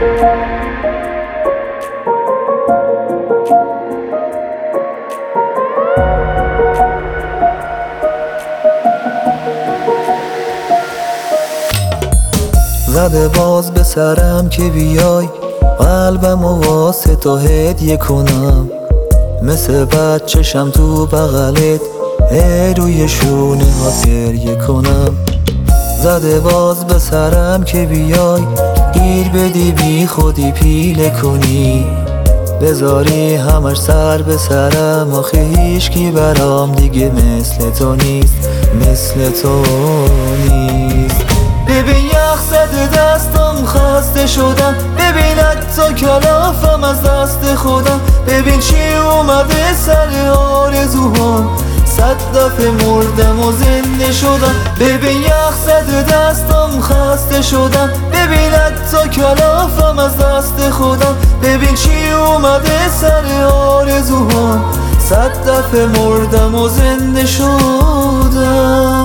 زده باز به سرم که بیای قلبم و واسه تو هدیه کنم، مثل بچه‌شم تو بغلت روی شونه ها گریه کنم. زده باز به سرم که بیای گیر بدی بی خودی پیله کنی، بذاری همش سر به سرم. آخه هیچکی برام دیگه مثل تو نیست، مثل تو نیست. ببین یخ زده دستم خسته شدم، ببین حتی کلافم از دست خودم. ببین چی اومده سر آرزوهام، 100 دفعه مردم و زنده شدم. ببین یخ زده دستم خسته شدم، ببین حتی کلافم از دست خودم. ببین چی اومده سر آرزوهام، 100 دفعه مردم و زنده شدم.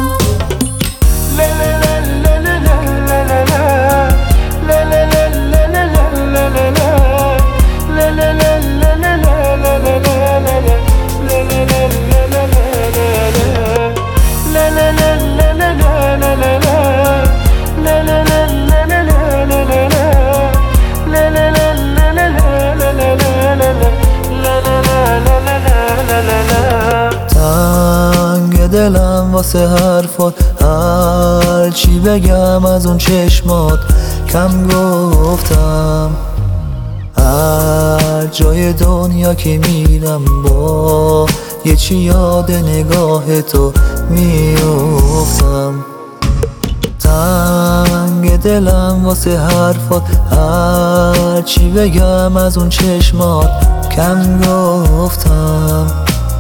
تنگ دلم واسه حرفات، هر چی بگم از اون چشمات کم گفتم. هر جای دنیا که میرم با یه چی یاد نگاه تو میافتم. تنگ دلم واسه حرفات، هر چی بگم از اون چشمات کم گفتم.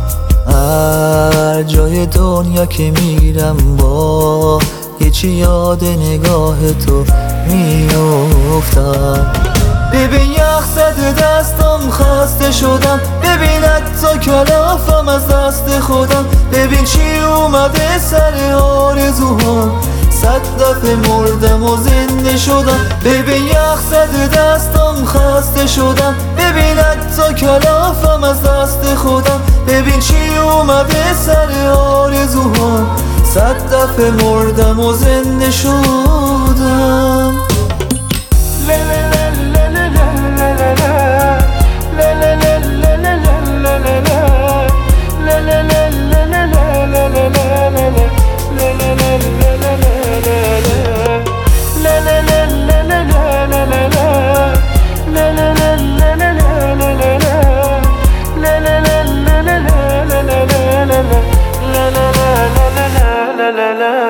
هر جای دنیا که میرم با یه چی یاد نگاه تو میافتم. ببین یخ زده دستم خسته شدم، ببین حتی کلافم از دست خودم. ببین چی اومده سر آرزوهام، 100 دفعه مردم و زنده شدم. ببین یخ زده دستم خسته شدم، ببین حتی کلافم از دست خودم. ببین چی اومده سر آرزوهام، 100 دفعه مردم و زنده شدم. la la la